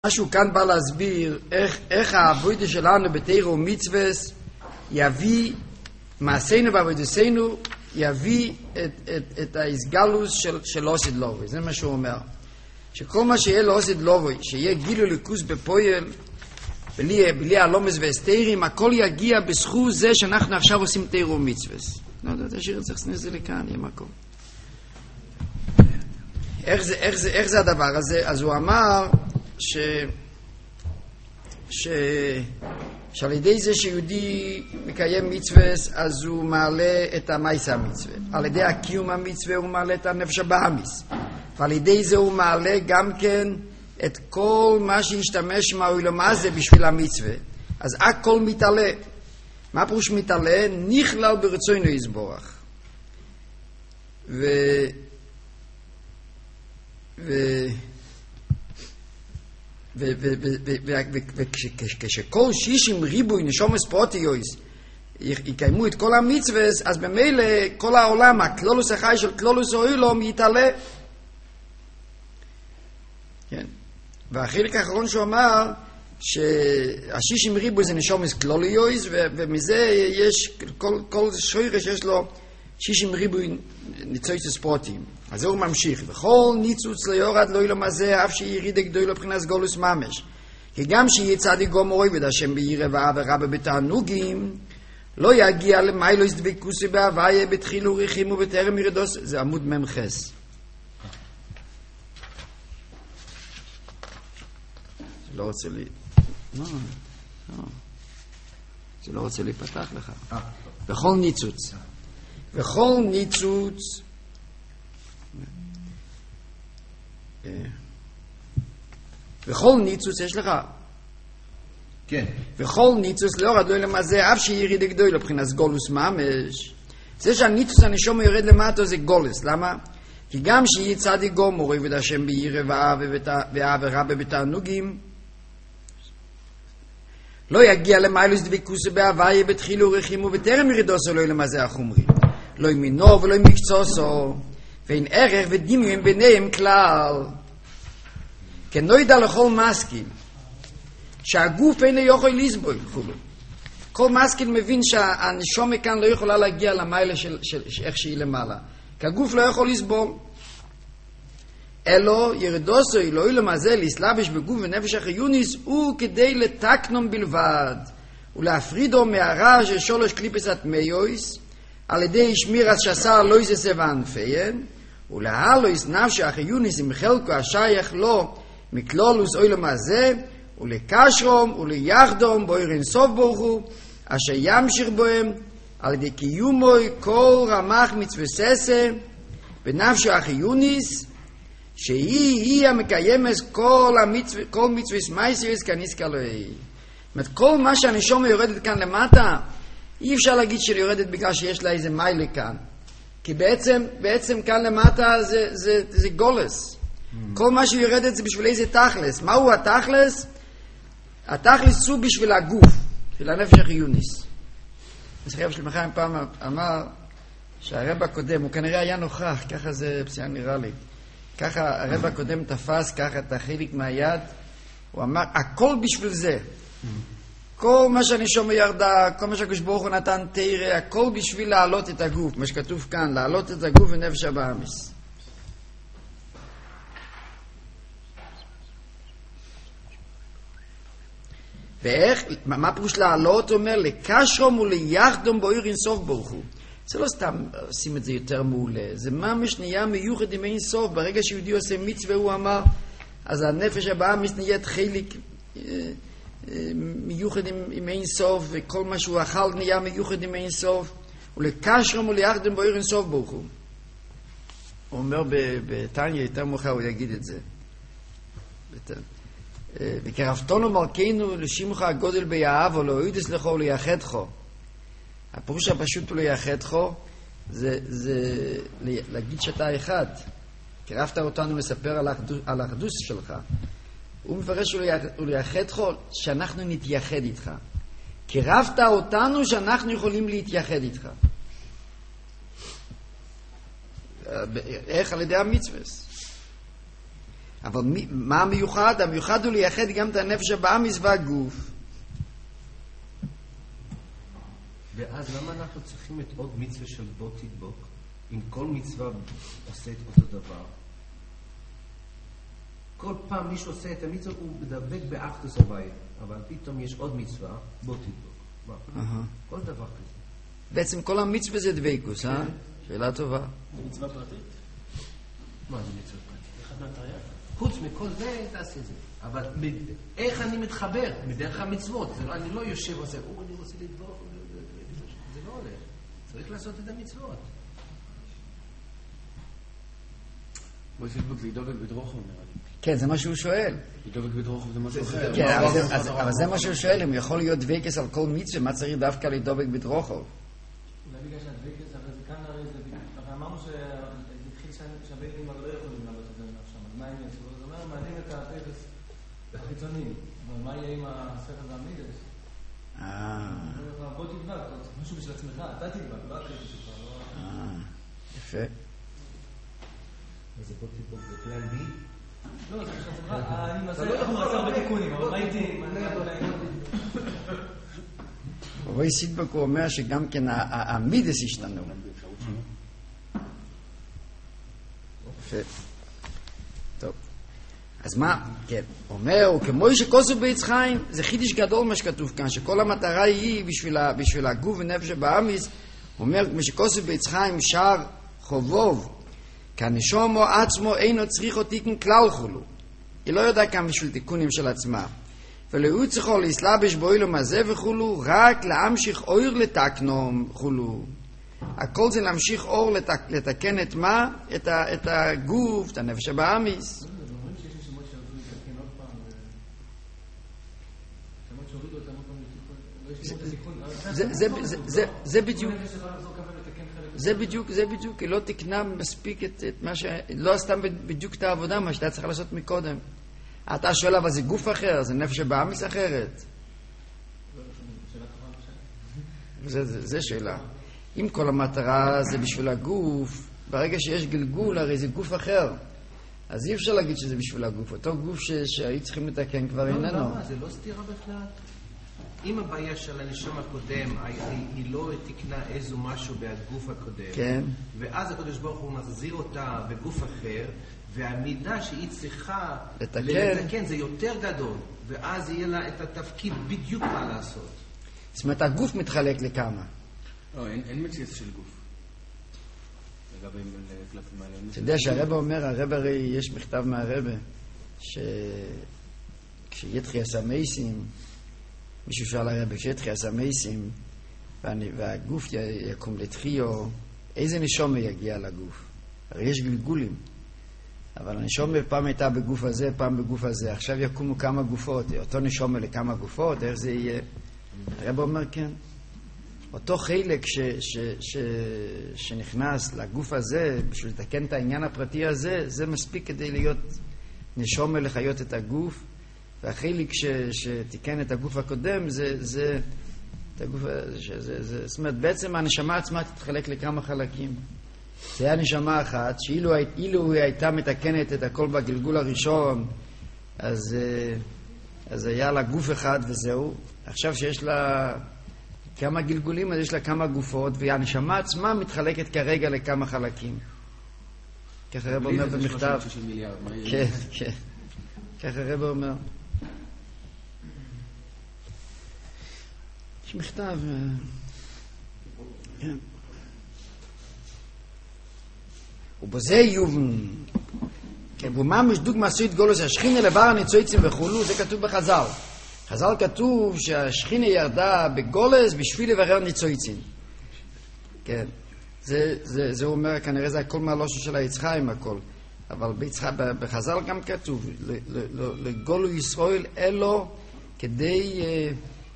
משהו כאן בא להסביר איך העבודה שלנו בתורה ומצוות יביא מעשינו ועבודתנו, יביא את ההסגלוס של עושד לובוי. זה מה שהוא אומר, שכל מה שיהיה לעושד לובוי, שיהיה גילוי ליכוז בפועל בלי הלומס והסתירים, הכל יגיע בזכות זה שאנחנו עכשיו עושים תורה ומצוות. לא יודע, תשאיר את זה לזה לכאן, יהיה מקום. איך זה הדבר הזה? אז הוא אמר שעל ידי זה שיהודי מקיים מצווה, אז הוא מעלה את המייסה המצווה. על ידי הקיום המצווה הוא מעלה את הנפש הבאמיס. ועל ידי זה הוא מעלה גם כן את כל מה שישתמש מהעולם הזה בשביל המצווה. אז הכל מתעלה. מה פירוש מתעלה? נכלל ברצונו יסבורך. וכשכל 60 ריבוי נשומות פרוטיוס יקיימו את כל המצווה, אז במילא כל העולם, הכלולוס החי של כלולוס העולם יתעלה. כן. והחלק האחרון שהוא אמר שה-60 ריבוי זה נשומות כלוליוס, ומזה יש כל שוירש יש לו 60 ריבוי ניצוצות פרוטיים. אז הוא ממשיך, וכל ניצוץ לא יורד לא ילום הזה, אף שיריד גדול לבחינת גולוס ממש. כי גם שיהיה צדיק גומר עובד השם ביראה ורבה בתענוגים, לא יגיע למיילוס דבקוסי בהוויה בתחילו ריחים ובטרם ירדוס. זה עמוד ממחס. זה לא רוצה לי... לא. זה לא רוצה להיפתח לך. וכל ניצוץ. וכל ניצוץ וכל ניצוץ יש לך? כן. וכל ניצוץ לא יורד לא למזה, אף שיריד גדול לבחינת גולוס ממש. זה שהניצוץ הנשום יורד למטה זה גולוס. למה? כי גם שיהיה צדיק גומר עובד השם ביראה ורבה בתענוגים, לא יגיע למיילוס דבקוסי בהוויה בתחילו ריחים ובטרם ירדוסו לא למזה החומרי. לא ימינו ולא מקצועו, ואין ערך ודמיון ביניהם כלל. כן לא ידע לכל מסכים שהגוף אינו יכול לסבול. כל מסכים מבין שהנשום כאן לא יכולה להגיע למעלה של איך שהיא למעלה, כי הגוף לא יכול לסבול. אלו ירדוסו אלוהי למזה להסלבש בגוף ונפש החיוניס הוא כדי לתקנום בלבד ולהפרידו מהרע של שלוש קליפס התמיוס על ידי שמירת שסר לא יססה וענפיין, ולהלויס נפש החיוניס עם חלקו השייך לו מכלולוס אוילום הזה, ולקשרום וליחדום בו ירין סוף בורחו, אשר ימשיך בהם על ידי קיומוי כל רמח מצווססה בנפש החיוניס, שהיא המקיימת כל מצווס מייסיוס כניסקה אלוהי. זאת אומרת, כל מה שהנשום יורדת כאן למטה, אי אפשר להגיד שהיא יורדת בגלל שיש לה איזה מיילה כאן. כי בעצם כאן למטה זה גולס. כל מה שהיא יורדת זה בשביל איזה תכלס. מהו התכלס? התכלס הוא בשביל הגוף, של הנפש החיוניס. אז חייב שלמחיים פעם אמר שהרב הקודם, הוא כנראה היה נוכח, ככה זה פסיעה נראה לי. ככה הרב הקודם תפס ככה את החלק מהיד, הוא אמר, הכל בשביל זה. כל מה שאני שומע ירדה, כל מה שהקדוש ברוך הוא נתן תורה, הכל בשביל להעלות את הגוף, מה שכתוב כאן, להעלות את הגוף ונפש הבאמיס. ואיך, מה פירוש להעלות? הוא אומר, לקשרום וליחדום בו אין סוף ברוך הוא. זה לא סתם עושים את זה יותר מעולה, זה ממש נהיה מיוחד עם אין סוף. ברגע שיהודי עושה מצווה, הוא אמר, אז הנפש הבאמיס נהיית חלק מיוחד עם אין סוף, וכל מה שהוא אכל נהיה מיוחד עם אין סוף, ולקשרם וליחדם בו אין סוף ברוך הוא. הוא אומר בתניא, יותר מאוחר הוא יגיד את זה. וקרבתנו מלכנו לשמך הגודל ביאהב, או להורידס לך או לייחדך. הפירוש הפשוט הוא לייחדך, זה להגיד שאתה אחד. קרבת אותנו לספר על האחדות שלך. הוא מפרש ולייחדך שאנחנו נתייחד איתך. קרבת אותנו שאנחנו יכולים להתייחד איתך. איך? על ידי המצווה. אבל מה המיוחד? המיוחד הוא לייחד גם את הנפש הבאמיס והגוף. ואז למה אנחנו צריכים את עוד מצווה של בוא תדבוק? אם כל מצווה עושה את אותו דבר. כל פעם מישהו עושה את המצווה, הוא מדבק באחדוס הוויה. אבל פתאום יש עוד מצווה, בוא תדבוק. כל דבר כזה. בעצם כל המצווה זה דבקוס, אה? שאלה טובה. זה מצווה פרטית? מה זה מצווה פרטית? אחד מהתרי"ג? חוץ מכל זה, תעשה זה. אבל איך אני מתחבר? מדרך המצוות. אני לא יושב ועושה, אני רוצה לדבוק. זה לא הולך. צריך לעשות את המצוות. בואי תדבוק, זה ידבק בדרוכו, נראה לי. כן, זה מה שהוא שואל. ידבק בדרוכו זה משהו אחר. כן, אבל זה מה שהוא שואל, אם יכול להיות דבקס על כל מצווה, מה צריך דווקא לדבק בדרוכו? אולי בגלל שהדבקס, אבל זה כאן הרי זה בגלל, אבל אמרנו שהתחיל שהביילים אבל לא יכולים לעלות את זה לנפשם, אז מה הם יעשו? זאת אומרת, מעלים את הטקס החיצוניים, אבל מה יהיה עם הספר והמידס? בוא תדבק, משהו בשביל עצמך, אתה תדבק, לא הקטע שלך. יפה. אז בוא תדבוק, זה כלל בי? לא, זה בשביל עצמך, אני מעשה בתיקונים, אבל מה איתי? רבי סידבק הוא אומר שגם כן המידס השתנו. יפה. טוב. אז מה? כן. אומר, כמו שכוסו בעץ חיים, זה חידש גדול מה שכתוב כאן, שכל המטרה היא בשביל הגוף ונפש הבאמיס, אומר, כמו שכוסו בעץ חיים שר חובוב, כנשומו עצמו אינו צריכו תיקון כלל חולו. היא לא יודעה כאן בשביל תיקונים של עצמה. ולהוא צריכו להסלבש באוילום הזה וכולו, רק להמשיך אור לתקנום וכולו. הכל זה להמשיך אור לתקן את מה? את הגוף, את הנפש הבאמיס. אומרים שיש שמות שעבדו לתקן עוד פעם, שמות שהורידו אותם עוד פעם לתיקון, זה בדיוק, היא לא תקנה מספיק את מה לא עשתה בדיוק את העבודה, מה שאתה צריך לעשות מקודם. אתה שואל, אבל זה גוף אחר, זה נפש הבאמיס אחרת. זה שאלה. אם כל המטרה זה בשביל הגוף, ברגע שיש גלגול, הרי זה גוף אחר. אז אי אפשר להגיד שזה בשביל הגוף. אותו גוף שהיו צריכים לתקן כבר איננו. לא, זה לא סתירה בכלל. אם הבעיה של הנשום הקודם, היא לא תקנה איזו משהו בגוף הקודם. כן. ואז הקדוש ברוך הוא מחזיר אותה בגוף אחר, והמידה שהיא צריכה לתקן זה יותר גדול, ואז יהיה לה את התפקיד בדיוק מה לעשות. זאת אומרת, הגוף מתחלק לכמה. לא, אין מציאות של גוף. אתה יודע שהרבא אומר, הרי יש מכתב מהרבא, כשיתחי הסמייסים, מישהו שאל הרבא, כשיתחי הסמייסים, והגוף יקום לתחיו, איזה נשום יגיע לגוף? הרי יש גלגולים. אבל הנשום פעם הייתה בגוף הזה, פעם בגוף הזה. עכשיו יקומו כמה גופות. אותו נשום לכמה גופות, איך זה יהיה? הרב אומר כן. אותו חלק שנכנס לגוף הזה, בשביל לתקן את העניין הפרטי הזה, זה מספיק כדי להיות נשום לחיות את הגוף. והחלק שתיקן את הגוף הקודם, זה זאת אומרת, בעצם הנשמה עצמה תתחלק לכמה חלקים. זה היה נשמה אחת, שאילו היא הייתה מתקנת את הכל בגלגול הראשון, אז היה לה גוף אחד וזהו. עכשיו שיש לה כמה גלגולים, אז יש לה כמה גופות, והנשמה עצמה מתחלקת כרגע לכמה חלקים. ככה הרב אומר במכתב. כן, כן. ככה הרב אומר. יש מכתב. כן. ובזה יובן, ובממש דוגמה סוית גולוס השכינה לבר הניצויצים וכולו, זה כתוב בחז"ל. חז"ל כתוב שהשכינה ירדה בגולס בשביל לברר ניצויצים. כן, זה אומר, כנראה זה הכל מהלושו של היצחיים הכל. אבל בחז"ל גם כתוב, לגולו ישראל אלו כדי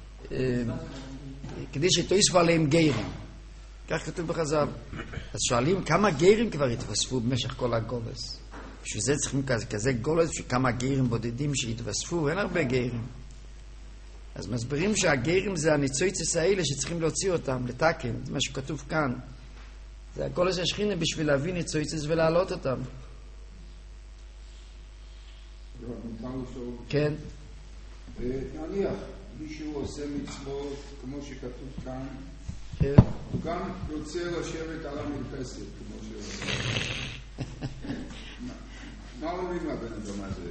שתויספו עליהם גיירים. כך כתוב בחז"ל. אז שואלים כמה גיירים כבר התווספו במשך כל הגולס. בשביל זה צריכים כזה גולס, בשביל כמה גיירים בודדים שהתווספו, אין הרבה גיירים. אז מסבירים שהגיירים זה הניצויצס האלה שצריכים להוציא אותם, לתקן, זה מה שכתוב כאן. זה הגולס השכינה בשביל להביא ניצויצס ולהעלות אותם. מותר לשאול. כן. נניח, מישהו עושה מצוות, כמו שכתוב כאן, כן. הוא גם רוצה לשבת על המרפסת, כמו ש... מה אומרים לבן אדם הזה?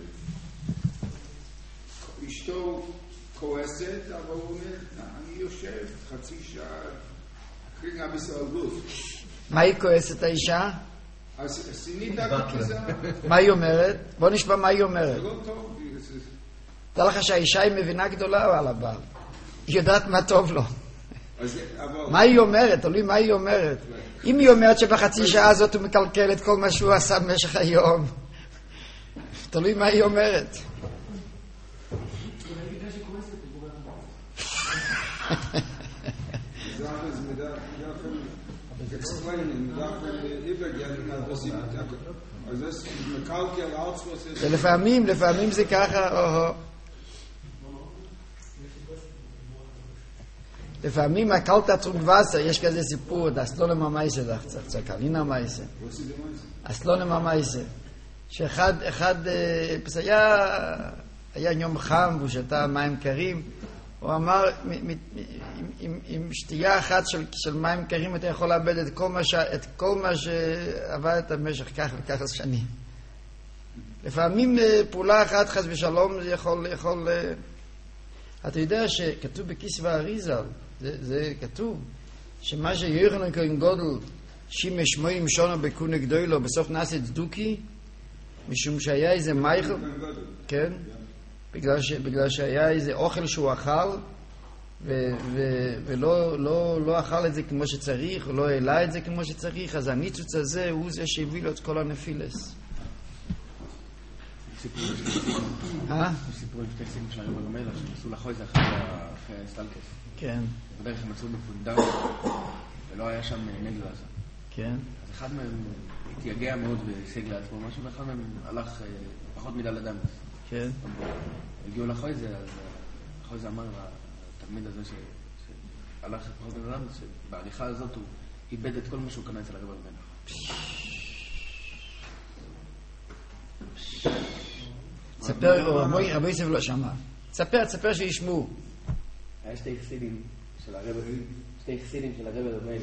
אשתו כועסת, אבל הוא אומר, אני יושב חצי שעה, קרינה בסל גוף. מה היא כועסת האישה? אז סינית בכיזה. מה היא אומרת? בוא נשמע מה היא אומרת. זה לא טוב. תדע לך שהאישה היא מבינה גדולה על הבעל. היא יודעת מה טוב לו. מה היא אומרת? תלוי מה היא אומרת. אם היא אומרת שבחצי שעה הזאת הוא מקלקל את כל מה שהוא עשה במשך היום, תלוי מה היא אומרת. לפעמים זה ככה, לפעמים הקלטה טרונק וסר, יש כזה סיפור, אסלונם המייסה דחצה, קלינה המייסה. אסלונם המייסה. שאחד, היה יום חם, והוא שתה מים קרים, הוא אמר, עם שתייה אחת של מים קרים, אתה יכול לאבד את כל מה שעבדת במשך כך וכך שנים. לפעמים פעולה אחת, חס ושלום, זה יכול... אתה יודע שכתוב בכיסא האריזל, זה כתוב, שמה שיוחנן כהן גודל שימש שמונים שונה בכהונה גדולה, בסוף נעשה צדוקי, משום שהיה איזה מייכל, כן? בגלל שהיה איזה אוכל שהוא אכל, ולא אכל את זה כמו שצריך, לא העלה את זה כמו שצריך, אז הניצוץ הזה הוא זה שהביא לו את כל הנפילס. יש סיפורים שתי סיפורים של הרב המלך שנסו לחוי זה אחרי סטלקס. כן. בדרך הם מצאו בפונדר ולא היה שם נגל לעשות. כן. אז אחד מהם התייגע מאוד והשיג לעצמו משהו, ואחד מהם הלך פחות מדי לדם. כן. הגיעו לחוי זה, אז החוי זה אמר לתלמיד הזה שהלך פחות מדי לדם, שבעריכה הזאת הוא איבד את כל מה שהוא קנה אצל הרב המלך. ספר, רבי יוסף לא שמע. ספר שישמעו. היה שתי חסידים של הרב המלך.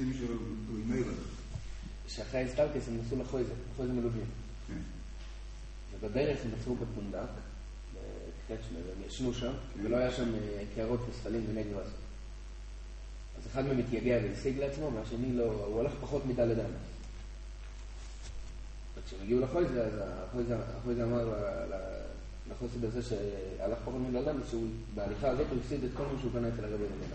שאחרי הסטלקס הם נסו לחוי זה מלווים. ובדרך הם עצרו בפונדק, בקטשמר, הם ישנו שם, ולא היה שם קערות וספלים ונגל ועשות. אז אחד מהם התייגע והשיג לעצמו, והשני לא, הוא הלך פחות מדי לדם. כשהם הגיעו לחוי זה, אז החוי זה אמר לחוסד הזה שהלך פחות מדי לדם, שהוא בהליכה הזאת הוא הפסיד את כל מה שהוא קנה אצל הרב המלך.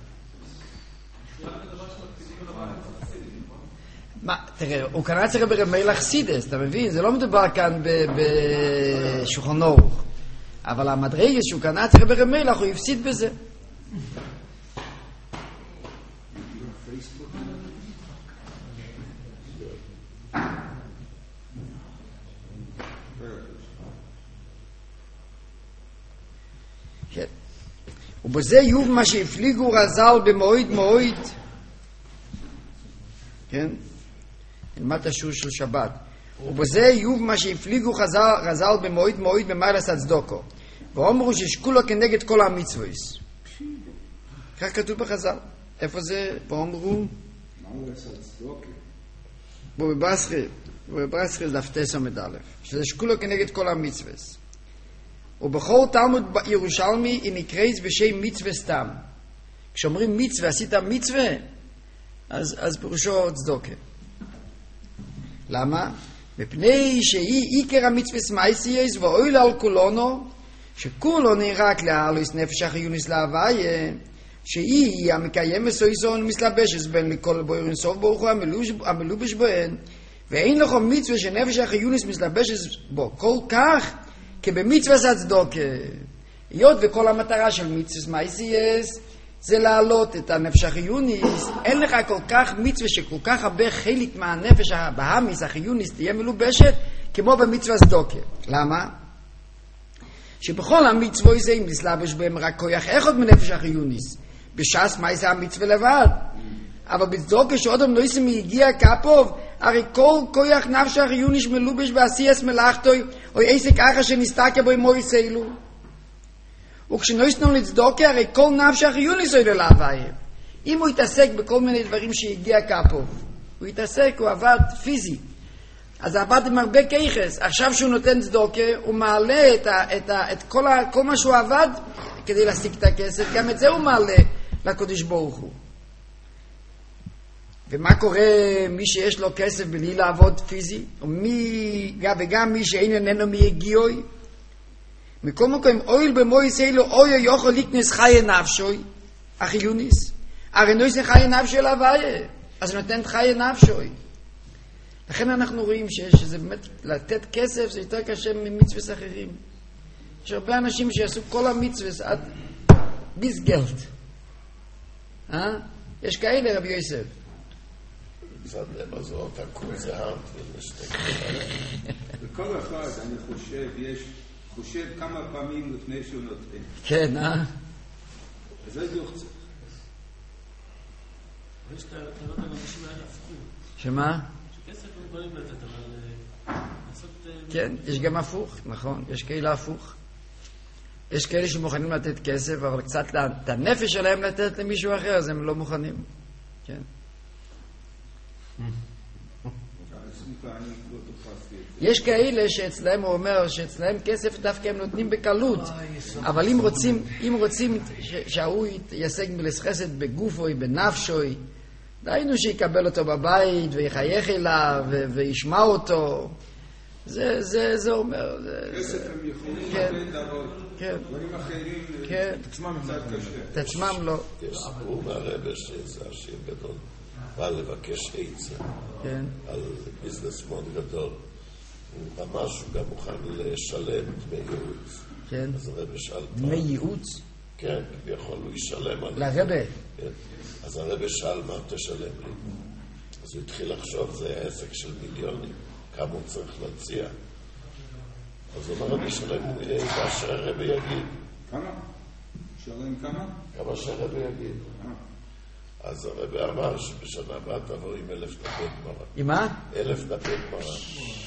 מה, תראה, הוא קנה אצל רבי מלך סידס, אתה מבין? זה לא מדובר כאן בשולחן אורוך. אבל המדרגה שהוא קנה אצל רבי מלך, הוא הפסיד בזה. כן. ובזה יוב מה שהפליגו רז"ל במועד מועד, כן? נלמד את השיעור של שבת. ובזה יוב מה שהפליגו רז"ל במועד מועד במעלת הצדוקו. ואומרו ששקולו כנגד כל המצוות. כך כתוב בחז"ל. איפה זה? ואומרו? מעלת הצדוקו. בברסחי דף תסעמד א'. שזה שקולו כנגד כל המצוות. ובכל תלמוד ירושלמי היא נקראת בשם מצווה סתם. כשאומרים מצווה, עשית מצווה, אז פירושו צדוקה. למה? מפני שהיא עיקר המצווה סמייסייס ואוילה על כולנו, שכולו נרק להעלוס נפש החיונס להוויה, שהיא המקיים מסויסון ומסלבשס בין לכל בוירין סוף ברוך הוא המלובש בהן, ואין לך מצווה שנפש החיונס מסלבשס בו כל כך כבמצווה הצדוקה. היות וכל המטרה של מצווה סמייסייס זה להעלות את הנפש החיוניס, אין לך כל כך מצווה שכל כך הרבה חלק מהנפש הבאמיס החיוניס תהיה מלובשת כמו במצווה צדוקה. למה? שבכל המצווה זה אם נסלבש בהם רק כוח אחד מנפש החיוניס, בש"ס מה זה המצווה לבד, אבל בצדוקה שעוד לא יסמי הגיע כפוב הרי כל כוח נפש החיוניש מלובש בעשייס מלאכתוי, או עסק אחר שנסתקע בו מוי סיילו. וכשנויסנו לצדוקה, הרי כל נפש החיוניש הוא להוויה. אם הוא יתעסק בכל מיני דברים שהגיע כפוב, הוא יתעסק, הוא עבד פיזי, אז עבד עם הרבה כיחס. עכשיו שהוא נותן צדוקה, הוא מעלה את כל מה שהוא עבד כדי להשיג את הכסף, גם את זה הוא מעלה לקדוש ברוך הוא. ומה קורה מי שיש לו כסף בלי לעבוד פיזי? וגם מי שאיננו מיגיעוי? מכל מקום, אויל במוי סיילו, אוי יוכל לקנס חיי נפשוי, החיוניס. הרי נויס חיי נפשוי להוויה, אז נותן חיי נפשוי. לכן אנחנו רואים שזה באמת, לתת כסף זה יותר קשה ממצווס אחרים. יש הרבה אנשים שיעשו כל המצווס עד ביסגלט. יש כאלה, רבי יוסף. וכל אחד, אני חושב כמה פעמים לפני שהוא נותן. כן, אז זה יוחצה. יש את הטענות האנשים האלה הפכו. שמה? שכסף הם יכולים לתת, אבל לעשות... כן, יש גם הפוך, נכון, יש כאלה הפוך. יש כאלה שמוכנים לתת כסף, אבל קצת את הנפש שלהם לתת למישהו אחר, אז הם לא מוכנים. כן. יש כאלה שאצלהם הוא אומר שאצלהם כסף דווקא הם נותנים בקלות, אבל אם רוצים שההוא יעסק מלסחסת בגופוי, בנפשוי, דיינו שיקבל אותו בבית ויחייך אליו וישמע אותו, זה אומר. כסף הם יכולים לתת, אבל דברים אחרים עצמם קצת קשה. את עצמם לא. יש סיפור מהרבא שזה עשיר גדול, בא לבקש עצה על ביזנסמון גדול. הוא ממש, הוא גם מוכן לשלם דמי ייעוץ. כן. אז הרבא שאל דמי ייעוץ? כן, כביכול הוא ישלם על זה. לרבא? כן. אז הרבא שאל מה תשלם לי. אז הוא התחיל לחשוב, זה עסק של מיליונים, כמה הוא צריך להציע. אז הוא אמר, אני אשלם כאשר הרבא יגיד. כמה? שלם כמה? כמה שהרבא יגיד. אז הרבא אמר שבשנה הבאה תבוא עם 1,000 דפי גמרא. עם מה? 1,000 דפי גמרא.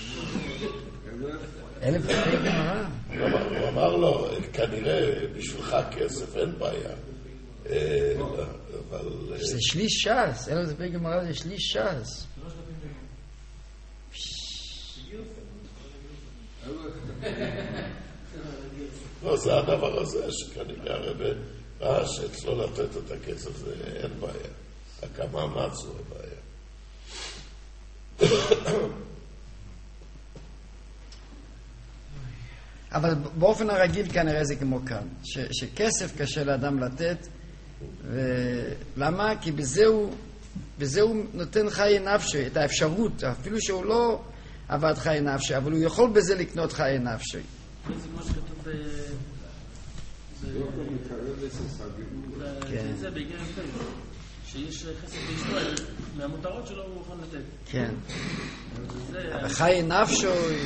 1,000 דפי גמרא? הוא אמר לו, כנראה בשבילך כסף, אין בעיה. אבל... זה שליש ש"ס, 1,000 דפי גמרא זה שליש ש"ס. לא, זה הדבר הזה שכנראה הרבא ראה שאצלו לתת את הכסף זה אין בעיה. רק המאמץ הוא הבעיה. אבל באופן הרגיל כנראה זה כמו כאן, שכסף קשה לאדם לתת, ולמה? כי בזה הוא נותן חיי נפשי, את האפשרות, אפילו שהוא לא עבד חיי נפשי, אבל הוא יכול בזה לקנות חיי נפשי. זה כמו שכתוב זה בהגיע יפה, שיש חסד בישראל, מהמותרות שלו הוא יכול לתת. כן. חיי נפשי...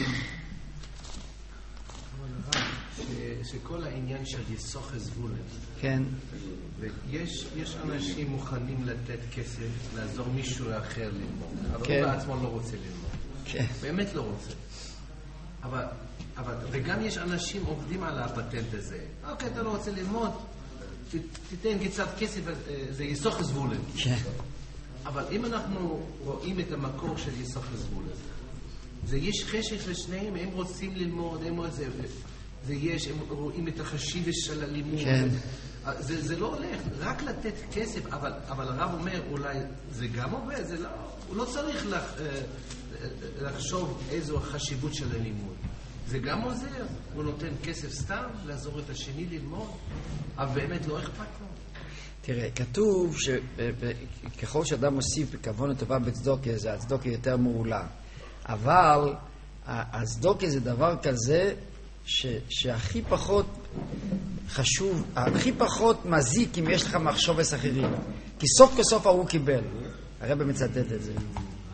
שכל העניין של יסוך זבולת. כן. ויש אנשים מוכנים לתת כסף, לעזור מישהו אחר ללמוד. אבל כן. הוא בעצמו לא רוצה ללמוד. כן. באמת לא רוצה. אבל וגם יש אנשים עובדים על הפטנט הזה. אוקיי, אתה לא רוצה ללמוד, תיתן קצת כסף, זה יסוך זבולת. כן. אבל אם אנחנו רואים את המקור של יסוך זבולת, זה יש חשך לשניהם, הם רוצים ללמוד, הם רוצים... זה יש, הם רואים את החשיבות של הלימוד. כן. זה לא הולך, רק לתת כסף, אבל הרב אומר, אולי זה גם עובד, זה לא, הוא לא צריך לחשוב איזו החשיבות של הלימוד. זה גם עוזר, הוא נותן כסף סתם, לעזור את השני ללמוד, אבל באמת לא אכפת לו. תראה, כתוב שככל שאדם מוסיף בכוונה טובה בצדוקה, זה הצדוקה יותר מעולה. אבל הצדוקה זה דבר כזה שהכי פחות חשוב, הכי פחות מזיק אם יש לך מחשובס אחרים. כי סוף כסוף ההוא קיבל. הרב מצטט את זה.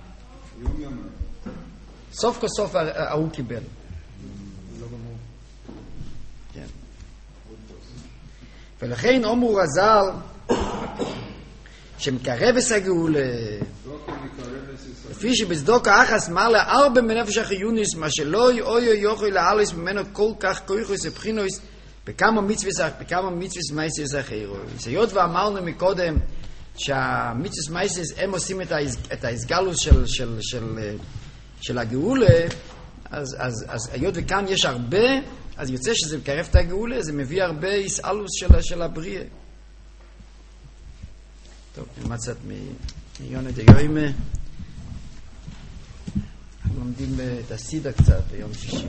סוף כסוף ההוא קיבל. כן. ולכן אומרו רז"ל שמקרב את הגאולה כפי שבצדוק האחס מר לארבע מנפש החיוניס, מה שלא יוכל להעליס ממנו כל כך כויכוס ובחינוס, בכמה מצווס מייסס אחרוס. היות ואמרנו מקודם שהמצווס מייסס הם עושים את ההסגלוס של הגאולה, אז היות וכאן יש הרבה, אז יוצא שזה מקרב את הגאולה, זה מביא הרבה הסעלוס של הבריאה. טוב, נלמד קצת מיונה דיוימה. אנחנו לומדים את הסידה קצת ביום שישי.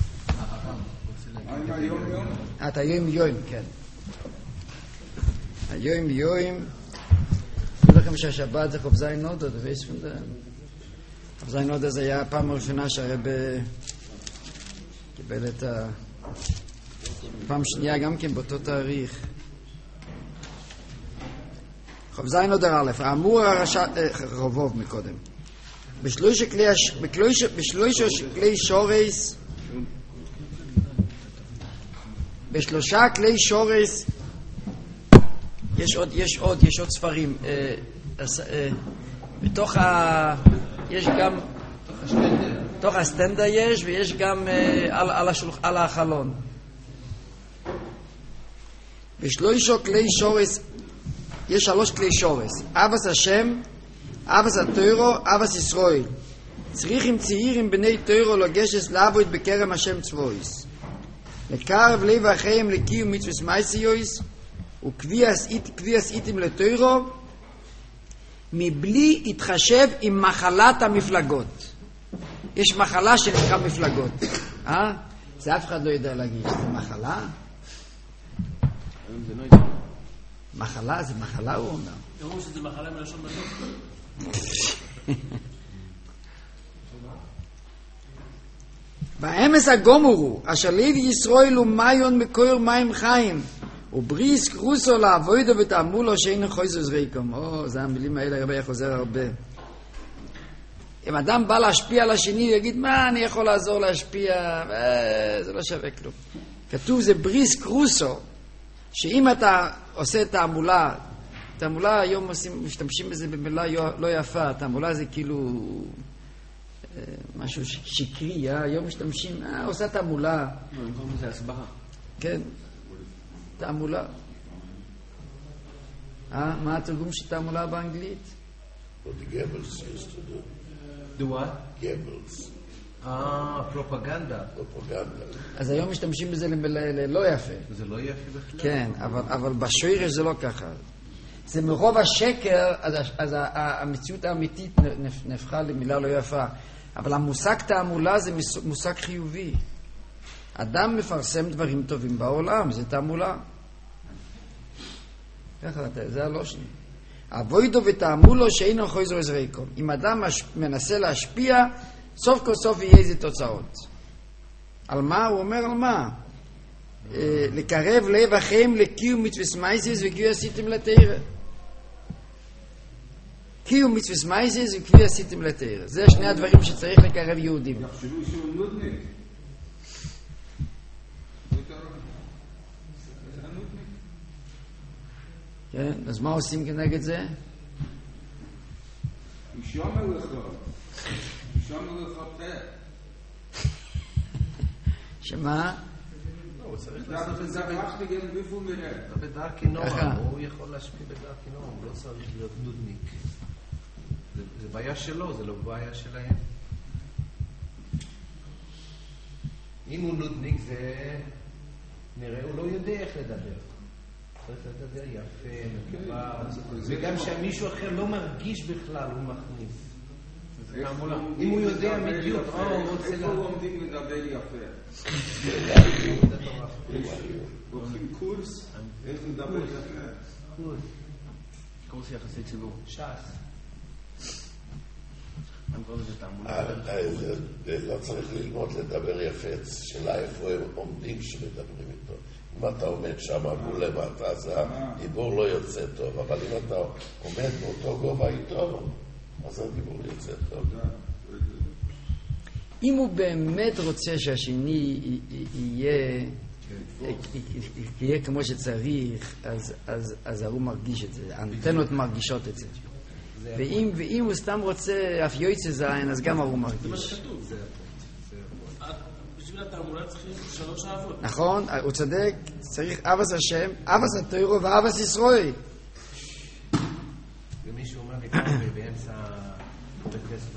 את היום, כן. היום. אני לכם שהשבת זה חוב זין נודו, חוב זין נודו זה היה הפעם הראשונה שהרב קיבל את פעם שנייה גם כן באותו תאריך. חוב זין נודו א', האמור רבוב מקודם. בשלושה כלי שורס, בשלושה כלי שורס יש עוד ספרים. יש גם בתוך הסטנדר יש, ויש גם על החלון. בשלושה כלי שורס יש 3 כלי שורס: אבס השם, אבס התוירו, אבס ישראל. צריכים צעירים בני תוירו לגשת לעבוד בקרם השם צבויס, לקרב לב אחיהם לקיום מצוות מייסיוס וקביעס איתם לתוירו, מבלי התחשב עם מחלת המפלגות. יש מחלה שנקרא מפלגות. זה אף אחד לא יודע להגיד. זה מחלה? מחלה? זה מחלה הוא אומר. אמרו שזה מחלה מלשון מתוק. באמס הגומורו אשר לוי ישראל ומיון מקור מים חיים ובריס קרוסו לעבודו ותעמולו שאין חויזוס ריקום. זה המילים האלה הרבה חוזר הרבה. אם אדם בא להשפיע על השני יגיד מה אני יכול לעזור להשפיע, זה לא שווה כלום. כתוב זה בריס קרוסו, שאם אתה עושה תעמולה היום משתמשים בזה במילה לא יפה. תעמולה זה כאילו משהו שקרי, היום משתמשים, עושה תעמולה. זה הסברה. כן, תעמולה. מה התרגום של תעמולה באנגלית? What the Goebbels used to do. Do what? Goebbels. פרופגנדה. אז היום משתמשים בזה ללא יפה. זה לא יפה בכלל. כן, אבל בשורש זה לא ככה. זה מרוב השקר, אז המציאות האמיתית נהפכה למילה לא יפה. אבל המושג תעמולה זה מושג חיובי. אדם מפרסם דברים טובים בעולם, זה תעמולה. ככה, זה הלושן. אבוידו ותעמולו שאינו חויזו עזריקום. אם אדם מנסה להשפיע, סוף כל סוף יהיה איזה תוצאות. על מה? הוא אומר על מה? לקרב לב אחיהם לקיום מצוות מייסס וכי עשיתם לתורה. קיום מצוות מייסס וכי עשיתם לתורה. זה שני הדברים שצריך לקרב יהודים. יחשבו שהוא נודניק. כן, אז מה עושים כנגד זה? ישומר לך פה. שמה? הוא צריך זה לעשות את זה רק בגלל ביפו מראה. בדרכי נועם. ככה. הוא יכול להשפיע בדרכי נועם, הוא לא צריך להיות נודניק. זה בעיה שלו, זה לא בעיה שלהם. אם הוא נודניק זה נראה, הוא לא יודע איך לדבר. צריך לדבר יפה, מקובל, וגם שמישהו אחר לא מרגיש בכלל, הוא מכניס. אם הוא יודע בדיוק, הוא רוצה איפה הוא עומדים לדבר יפה? הולכים קורס, איך לדבר יפה? קורס יחסי ציבור. ש"ס. אני קורא לזה תעמולה. לא צריך ללמוד לדבר יפה, שאלה איפה הם עומדים שמדברים איתו. אם אתה עומד שם מול למטה, אז הדיבור לא יוצא טוב, אבל אם אתה עומד באותו גובה איתו, אז הדיבור יוצא טוב. אם הוא באמת רוצה שהשני יהיה כמו שצריך, אז הוא מרגיש את זה, האנטנות מרגישות את זה. ואם הוא סתם רוצה אף יועצה זין, אז גם הוא מרגיש. זה מה שכתוב. בשביל התעמולה צריכים 3 אהבות. נכון, הוא צודק, צריך אבס השם, אבס התוירו ואבס ישראל. ומישהו אומר לי כמה באמצע בית כנסת.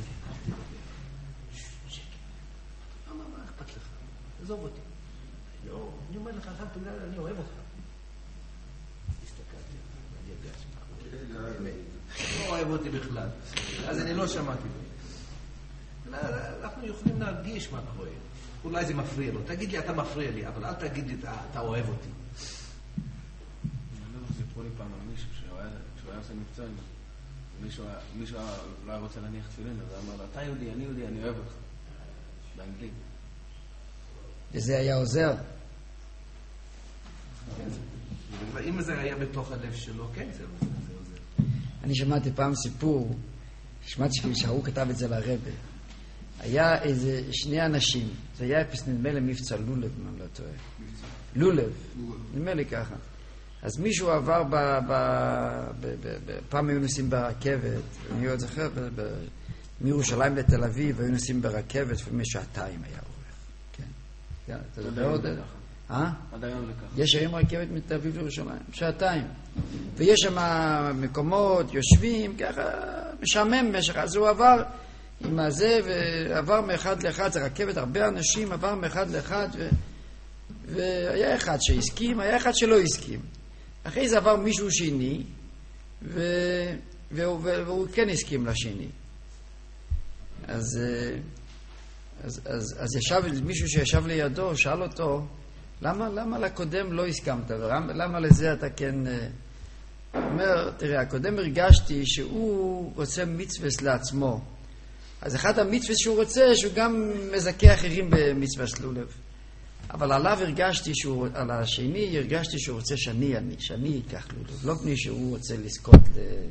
מה אכפת לך? עזוב אותי. לא, אני אומר לך, אני אוהב אותך. הסתכלתי, אני יודע לא אוהב אותי בכלל. אז אני לא שמעתי. אנחנו יכולים להרגיש מה קורה. אולי זה מפריע לו. תגיד לי, אתה מפריע לי, אבל אל תגיד לי, אתה אוהב אותי. אני לא סיפרו לי פעם על מישהו כשהוא היה עושה מבצע, מישהו לא היה רוצה להניח תפילין, אז הוא אמר לו, אתה יהודי, אני אוהב אותך. באנגלית. וזה היה עוזר. אם זה היה בתוך הלב שלו, כן, זה עוזר. אני שמעתי פעם סיפור, שמעתי שההוא כתב את זה לרבי. היה איזה 2 אנשים, זה היה נדמה למבצע לולב, אם אני לא טועה. לולב, נדמה לי ככה. אז מישהו עבר פעם היו נוסעים ברכבת, אני עוד זוכר, מירושלים לתל אביב, היו נוסעים ברכבת, לפעמים 2 שעתיים היה עורך. כן, אתה יודע עוד? עד היום לכך. יש היום רכבת מתל אביב לירושלים, 2 שעתיים. ויש שם מקומות, יושבים, ככה, משעמם במשך, אז הוא עבר עם הזה, ועבר מאחד לאחד, זה רכבת, הרבה אנשים עבר מאחד לאחד, והיה אחד שהסכים, היה אחד שלא הסכים. אחרי זה עבר מישהו שני, והוא כן הסכים לשני. אז ישב מישהו שישב לידו, שאל אותו, למה לקודם לא הסכמת? למה לזה אתה כן... אומר, תראה, הקודם הרגשתי שהוא רוצה מצווה לעצמו. אז אחד המצווה שהוא רוצה, שהוא גם מזכה אחרים במצווה לולב. אבל עליו הרגשתי על השני הרגשתי שהוא רוצה שאני אקח לולב. לא פני שהוא רוצה לזכות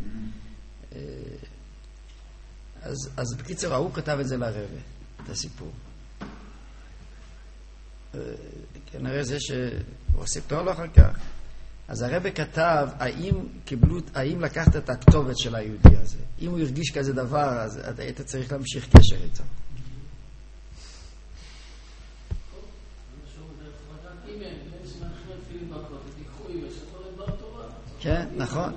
אז בקיצור, הוא כתב את זה לרבי, את הסיפור. כנראה זה שהוא סיפר לו אחר כך. אז הרבי כתב, האם לקחת את הכתובת של היהודי הזה? אם הוא הרגיש כזה דבר, אז היית צריך להמשיך קשר איתו. כן, נכון.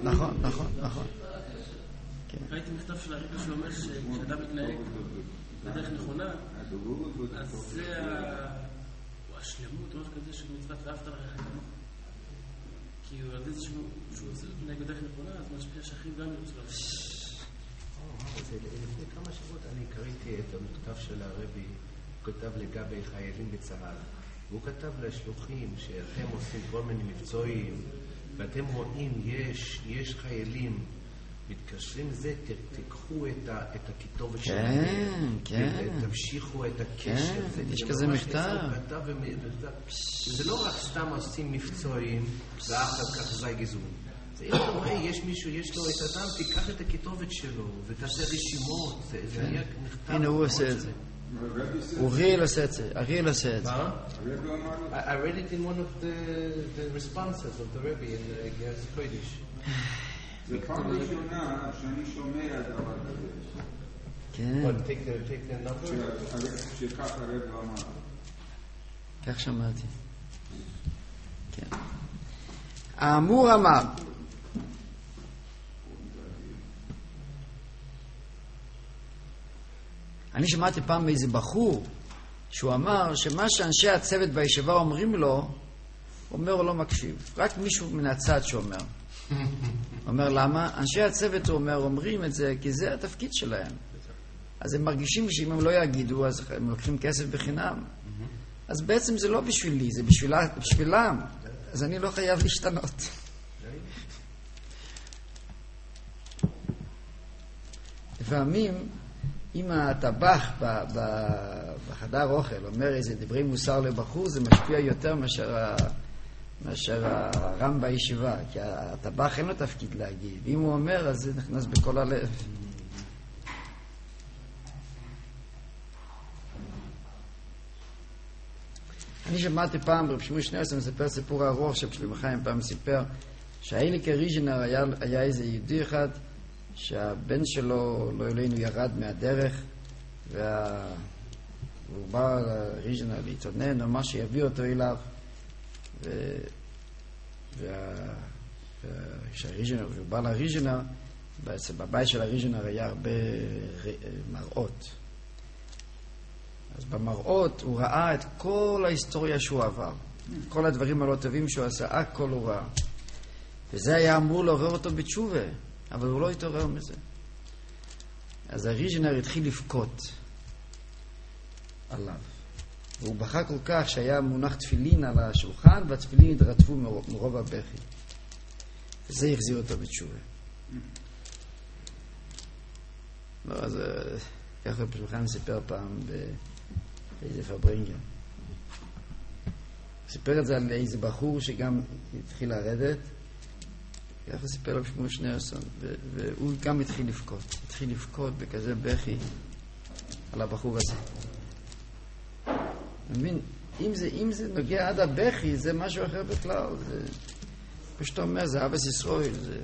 ראיתי מכתב של הרבי שאומר שכשאדם מתנהג בדרך נכונה, אז זה השלמות, ראש כזה של מצוות ואהבת לרעך כמוך. כי הוא יודע שהוא מתנהג בדרך נכונה, אז משפיע שאחים גם ירצו לרעך. לפני כמה שבועות אני קראתי את המכתב של הרבי, הוא כתב לגבי חיילים בצה"ל, והוא כתב לשלוחים שאתם עושים כל מיני מבצעים, ואתם רואים, יש חיילים מתקשרים זה, תיקחו את הכתובת שלהם, תמשיכו את הקשר. יש כזה מכתב. זה לא רק סתם עושים מבצעים, ואחר כך זה גזעון. יש מישהו, יש לו את אדם, תיקח את הכתובת שלו, ותעשה רשימות, זה היה נכתב. הנה הוא עושה את זה. אריאל עושה את זה. I read it in one of the responses of the Rebbe in Geras Kodesh. זה פעם ראשונה שאני שומע דבר כזה. כן. Take the number? שכך הרב אמר. כך שמעתי. כן. האמור אמר. אני שמעתי פעם מאיזה בחור שהוא אמר שמה שאנשי הצוות בישיבה אומרים לו, אומר הוא לא מקשיב. רק מישהו מן הצד שאומר. אומר למה? אנשי הצוות אומרים את זה כי זה התפקיד שלהם. אז הם מרגישים שאם הם לא יגידו אז הם לוקחים כסף בחינם. אז בעצם זה לא בשבילי, זה בשבילם. אז אני לא חייב להשתנות. לפעמים אם הטבח בחדר אוכל אומר איזה דברי מוסר לבחור, זה משפיע יותר מאשר הרם בישיבה, כי הטבח אין לו תפקיד להגיד. אם הוא אומר, אז זה נכנס בכל הלב. אני שמעתי פעם, רב שמואל שניאורסון מספר סיפור ארוך, שרבי חיים פעם סיפר, שהאיליקה ריז'נר היה איזה יהודי אחד, שהבן שלו, לא אלינו, ירד מהדרך, והוא בא לריז'נה להתעונן, או מה שיביא אותו אליו, וכשהוא בא לריז'נה, בבית של הריז'נה היה הרבה מראות. אז במראות הוא ראה את כל ההיסטוריה שהוא עבר, כל הדברים הלא טובים שהוא עשה, הכל הוא ראה. וזה היה אמור לעורר אותו בתשובה, אבל הוא לא התעורר מזה. אז הריז'נר התחיל לבכות עליו. והוא בכה כל כך שהיה מונח תפילין על השולחן, והתפילין התרטפו מרוב הבכי. וזה החזיר אותו בתשובה. לא, אז ככה בשולחן סיפר פעם באיזה פברינגר. סיפר את זה על איזה בחור שגם התחיל לרדת, ככה סיפר לו שמו שניארסון, והוא גם התחיל לבכות בכזה בכי על הבחור הזה. אני מבין, אם זה נוגע עד הבכי, זה משהו אחר בכלל, זה, כמו שאתה אומר, זה אבס ישראל, זה...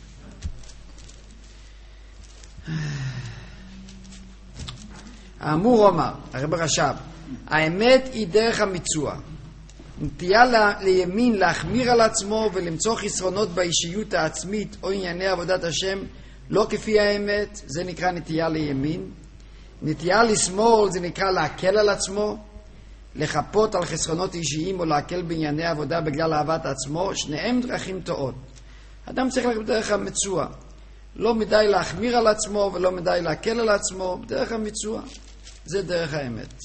האמור אומר, הרב רש"ב, האמת היא דרך המיצוע. נטייה לימין להחמיר על עצמו ולמצוא חסרונות באישיות העצמית או ענייני עבודת השם לא כפי האמת, זה נקרא נטייה לימין. נטייה לשמאל זה נקרא להקל על עצמו, לחפות על חסרונות אישיים או להקל בענייני עבודה בגלל אהבת עצמו, שניהם דרכים טועות. אדם צריך ללכת בדרך המצוע, לא מדי להחמיר על עצמו ולא מדי להקל על עצמו, בדרך המצוע, זה דרך האמת.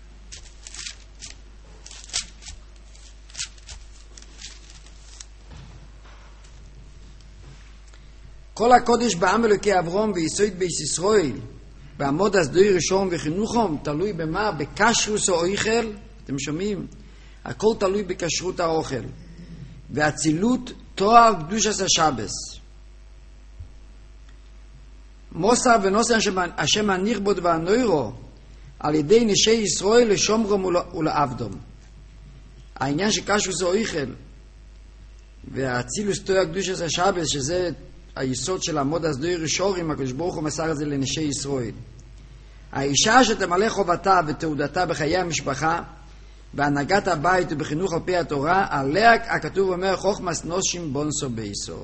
כל הקודש בעם אלוקי אברהם ויסוד בית ישראל בעמוד הסדוי ראשון וחינוכם תלוי במה? בקשרוס האוכל. אתם שומעים? הכל תלוי בקשרות האוכל והצילות תואר קדושת השבס. מוסר ונוסר השם הנכבוד והנוירו על ידי נשי ישראל לשומרום ולעבדום. העניין של קשרוס האוכל והצילוס תואר קדושת השבס, שזה היסוד של עמוד הסדוי ראשון, הקדוש ברוך הוא מסר את זה לנשי ישראל. האישה שתמלא חובתה ותעודתה בחיי המשפחה בהנהגת הבית ובחינוך על פי התורה, עליה הכתוב אומר חוכמס נושים בונסו בייסו.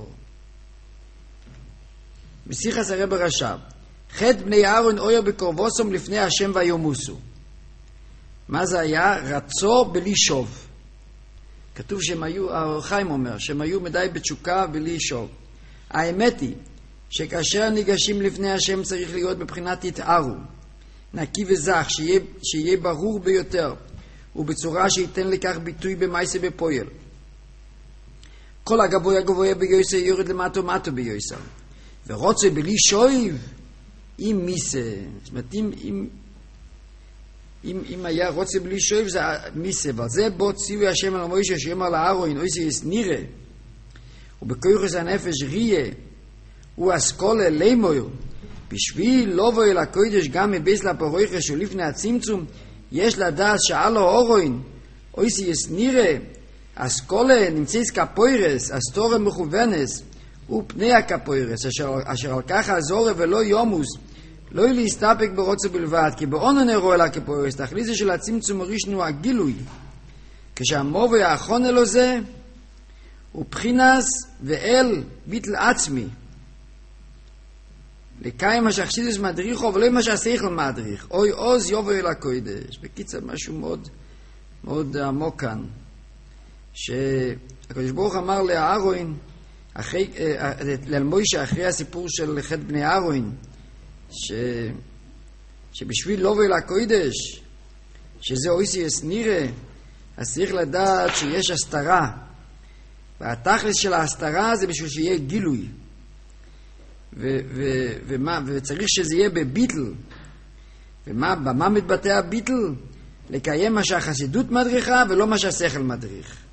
משיחס הרב רש"ב, חטא בני אהרון אויר בקרבוסום לפני השם ויומוסו. מה זה היה? רצו בלי שוב. כתוב שהם היו, חיים אומר, שהם היו מדי בתשוקה בלי שוב. האמת היא שכאשר ניגשים לפני השם צריך להיות בבחינת התארו, נקי וזך, שיהיה ברור ביותר ובצורה שייתן לכך ביטוי במעשה בפועל. כל הגבוה ביוסר יורד למטו מטו ביוסר, ורוצה בלי שויב עם מיסה. זאת אומרת, אם היה רוצה בלי שויב זה מיסה, וזה בו ציווי השם על מוישה שאמר לאהרון אויסי יסנירה ובכויחוס הנפש ריה הוא אסכולה לימויר בשביל לא בוא אל הקודש גם מבייס לפרויכה שלפני הצמצום יש לדעת שעלו אורוין אויסי יסנירה אסכולה נמצאס כפוירס אסתורה מכוונס ופני הכפוירס אשר על כך הזורה ולא יומוס לא להסתפק ברוצה בלבד כי באונו נרו אל הכפוירס תכליזה של הצמצום ראשנו הגילוי כשהמובו האחרון אלו זה ובחינס ואל ביטל עצמי לקיים מה שהחסידוס מדריכו ולא מה שהשכל מדריך אוי עוז יובו אל הקודש. בקיצר משהו מאוד מאוד עמוק כאן שהקדוש ברוך אמר לאהרון למוישה אחרי הסיפור של חטא בני אהרון שבשביל לא אל הקודש שזה אויסי יסנירה אז צריך לדעת שיש הסתרה והתכלס של ההסתרה זה בשביל שיהיה גילוי וצריך שזה יהיה בביטל. במה מתבטא הביטל? לקיים מה שהחסידות מדריכה ולא מה שהשכל מדריך.